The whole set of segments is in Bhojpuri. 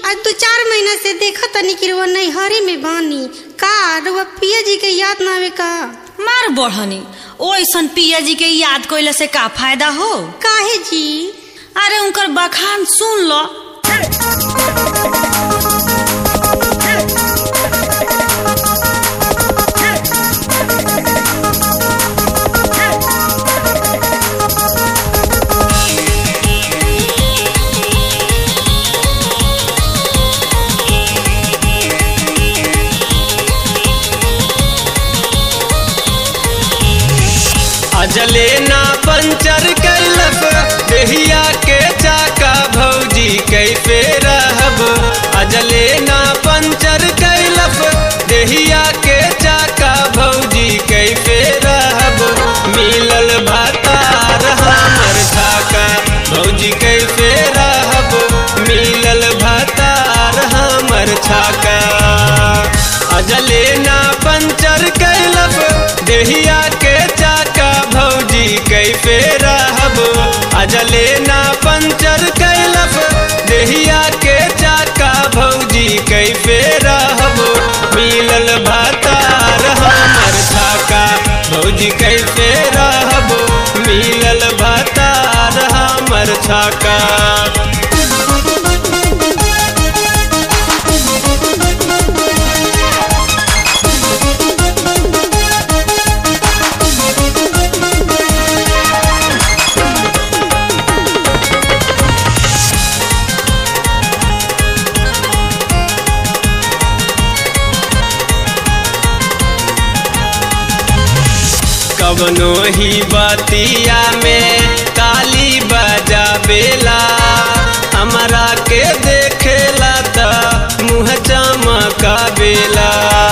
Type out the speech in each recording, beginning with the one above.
आज 2-4 महीना से देखा तनी कि रुआ नैहरे में बानी का रुआ पिया जी के याद ना आवे का? मार बढ़नी ओ ऐसन पिया जी के याद कइला से का फायदा हो? काहे जी? अरे उनकर बखान सुन लो। अजले ना पंचर कैलफ देहिया के चाका भौजी कैसे रहब। अजले ना पंचर कैलफ देहिया के चाका भौजी कैसे रहब। मिलल भतार हमर छाका भौजी कैसे रहब। मिलल भतार हमर छाका। अजले ना पंचर कैलफ देहिया के चाका भौजी कैसे रहब। अजले ना पंचर कैलफ देहिया के चाका भौजी कैसे रहब। मिलल भतार हमर छाका भौजी कैसे रहब। मिलल भतार हमर छाका। कवनो ही बतिया में ताली बजावेला। हमरा के देखेला त मुँह चमकावेला।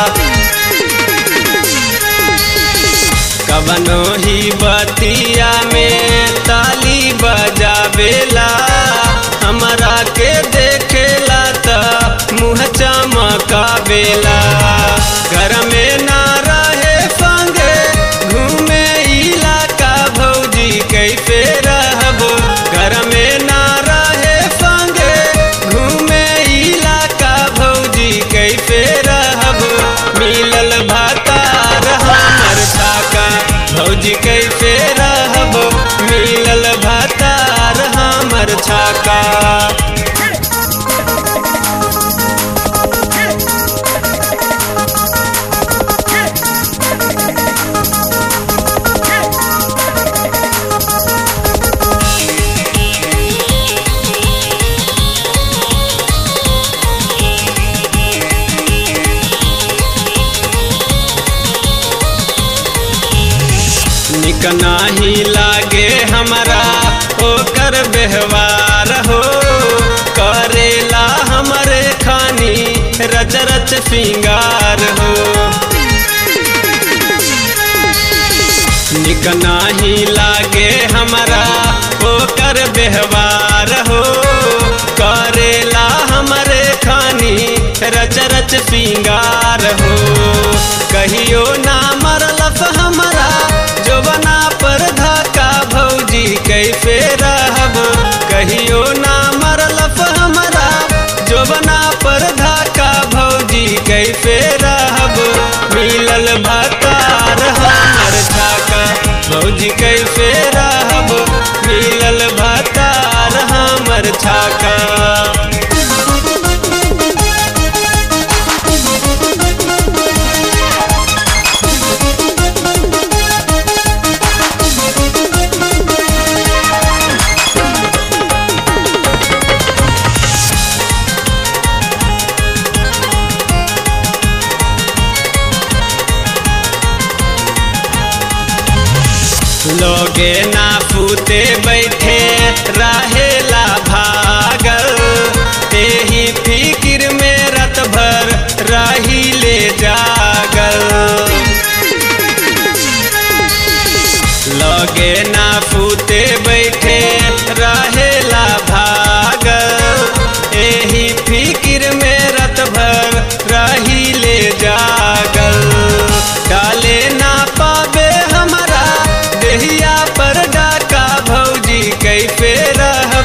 कवनो ही बतिया में ताली बजावेला। हमरा के देखेला त मुँह चमकावेला। घर में ना रहे संगे घूमे इलाका भौजी कैसे रहब। घर में ना रहे संगे घूमे इलाका भौजी कैसे रहब। मिलल भतार हमर छाका भौजी कैसे रहब। मिलल भतार हमर छाका। निक नाही लागे हमरा ओकर व्यवहार हो। करेला हमरे खानी रच रच सिंगार हो। निक नाही लागे हमरा ओकर व्यवहार हो। करेला हमरे खानी रच रच सिंगार हो। कहियो ना मरलस हमरा जोबना पर धक्का भौजी कैसे रहब। कहियो ना मरलस हमरा जोबना पर धक्का भौजी कैसे रहब। मिलल भतार हमर छाका भौजी कैसे रहब। मिलल भतार हमर छाका। लोगे ना फूते बैठे रहेला भागल। तेही फिक्र में रात भर रही ले जागल। लोगे ना फूते बैठे रहेला भागल। एही फिक्र में रात भर रही ले जागल। डाले ना पावे हमरा देहिया पर डाका भौजी कैसे रहब।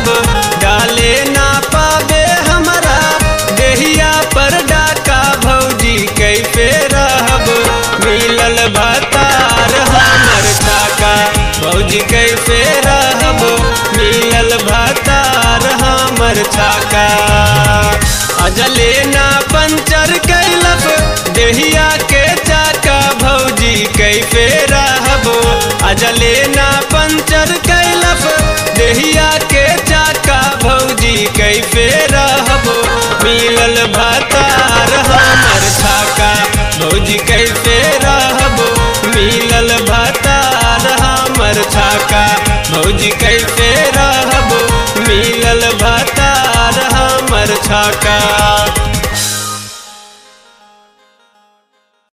अजले ना पंचर कैलस देहिया के चाका भौजी कैफे रहबो। अजले ना पंचर कैलस देहिया के चाका भौजी कैफे रहबो। मिलल भतार हमर छाका भौजी कैफे रहबो। मिलल भतार हमर छाका भौजी कैफे